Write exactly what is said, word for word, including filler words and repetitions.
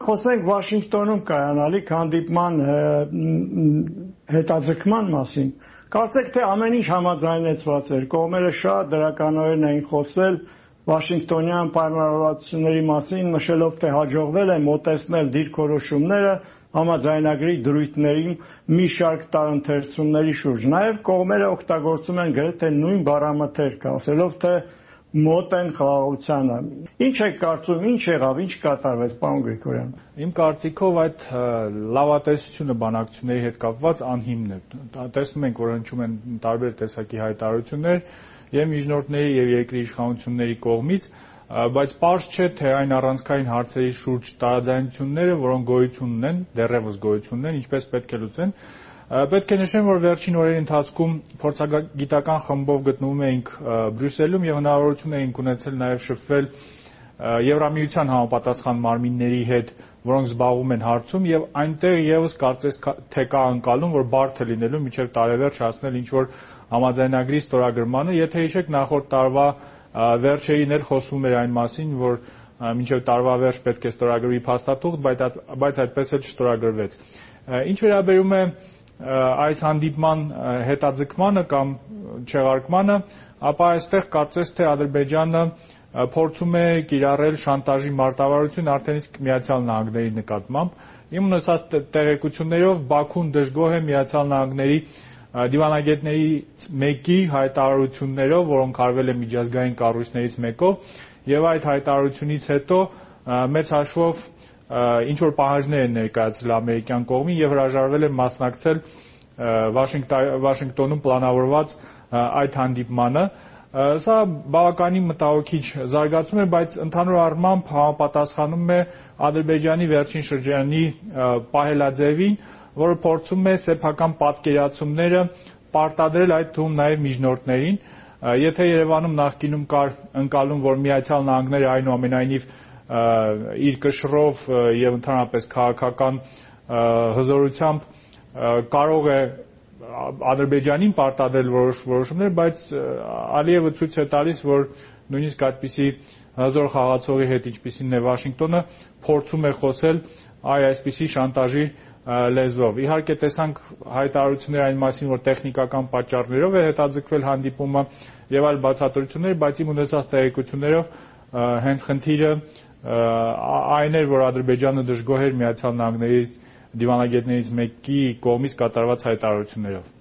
Խոսենք Վաշինգտոնում կայանալիք հանդիպման հետաձգման մասին։ Կարծեք թե ամեն ինչ համաձայնեցված էր, կողմերը շատ դրականորեն էին խոսել Վաշինգտոնյան պայմանավորվածությունների մասին, նշելով թե հաջողվել է մոտեցնել դիրքորոշումները համաձայնագրի դրույթներին մի շարք տարընթերցումների շուրջ։ Նաև կողմերը օգտագործում են գրեթե նույն բառամթերքը, ասելով թե մոտ են խաղաղությանը։ Ինչ եք կարծում, ինչ եղավ, ինչ կատարվեց, պարոն Գրիգորյան։ Իմ կարծիքով այդ լավատեսությունը բանակցությունների հետ կապված անհիմն է։ Տեսնում ենք, որ հնչում են տարբեր տեսակի հայտարարություններ եւ միջնորդների եւ երկրի իշխանությունների կողմից, բայց պարզ չէ, թե այն առանցքային հարցերի շուրջ տարաձայնությունները, որոնք գոյություն ունեն, դեռևս գոյություն ունեն, ինչպես պետք է լուծեն։ Պետք է նշեմ, որ վերջին օրերի ընթացքում փորձագիտական խմբով գտնվում էինք Բրյուսելում եւ հնարավորություն էինք ունեցել նաեւ շփվել Եվրամիության համապատասխան մարմինների հետ, որոնք զբաղվում են հարցում եւ այնտեղ եւս կարծես թե կա անկալում, որ բարդ է լինելու մինչեւ տարեվերջ հասնել ինչ-որ համաձայնագրի ստորագրմանը, եթե հիշեք նախորդ տարվա վերջերին էլ խոսվում էր այն մասին, որ մինչեւ տարվա վերջ պետք է ստորագրվի փաստաթուղթ, բայց այդպես էլ չստորագրվեց։ Ինչ վերաբերում է այս հանդիպման հետաձգմանը կամ չեղարկմանը, ապա այստեղ կարծես թե Ադրբեջանը փորձում է կիրառել շանտաժի մարտավարություն արդեն իսկ Միացյալ Նահանգների նկատմամբ։ Իմ ունեցած տեղեկություններով Բաքուն դժգոհ է Միացյալ Նահանգների դիվանագետներից մեկի հայտարարություններով, որոնք արվել է միջազգային կառույցներից մեկով, եւ այդ հայտարարությունից հետո մեծ հաշվով ինչ որ պահանջներ են ներկայացրել ամերիկյան կողմին եւ հրաժարվել է մասնակցել Վաշինգտոնում պլանավորված այդ հանդիպմանը։ Սա բավականին մտահոգիչ զարգացում է, բայց ընդհանուր առմամբ համապատասխանում է Ադրբեջանի վերջին շրջանի պահելաձևին, որը փորձում է սեփական պատկերացումները պարտադրել այդ թվում նաեւ միջնորդներին։ Եթե Երևանում նախկինում կար ընկալում, որ Միացյալ Նահանգները այնուամենայնիվ իր կշռով եւ ընդհանրապես քաղաքական հզորությամբ կարող է Ադրբեջանին պարտադրել որոշ որոշումներ, բայց Ալիևը ցույց է տալիս, որ նույնիսկ այդպիսի հզոր խաղացողի հետ, ինչպիսին է Վաշինգտոնը, փորձում է խոսել այ այսպիսի շանտաժի լեզվով։ Իհարկե տեսանք հայտարարություններ այն մասին, որ տեխնիկական պատճառներով է հետաձգվել հանդիպումը եւ այլ բացատրություններ, բայց իմ ունեցած տեղեկություններով հենց խնդիրը այն էր, որ Ադրբեջանը դժգոհ էր Միացյալ Նահանգների դիվանագետներից մեկի կողմից կատարված հայտարարություններով։